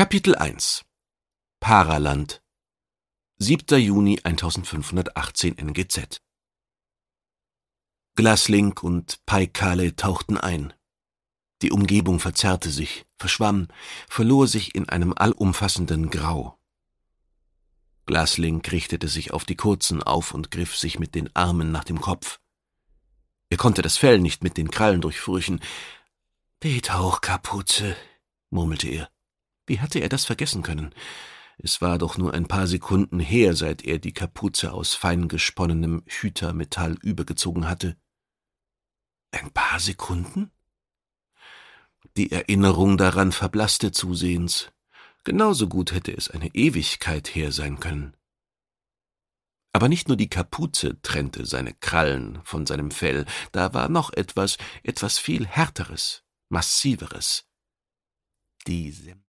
Kapitel 1 Paraland 7. Juni 1518 NGZ. Glaslink und Paikale tauchten ein. Die Umgebung verzerrte sich, verschwamm, verlor sich in einem allumfassenden Grau. Glaslink richtete sich auf die Kurzen auf und griff sich mit den Armen nach dem Kopf. Er konnte das Fell nicht mit den Krallen durchfurchen. »Die Tauchkapuze«, murmelte er. Wie hatte er das vergessen können? Es war doch nur ein paar Sekunden her, seit er die Kapuze aus fein gesponnenem Hütermetall übergezogen hatte. Ein paar Sekunden? Die Erinnerung daran verblasste zusehends. Genauso gut hätte es eine Ewigkeit her sein können. Aber nicht nur die Kapuze trennte seine Krallen von seinem Fell, da war noch etwas viel Härteres, Massiveres. Die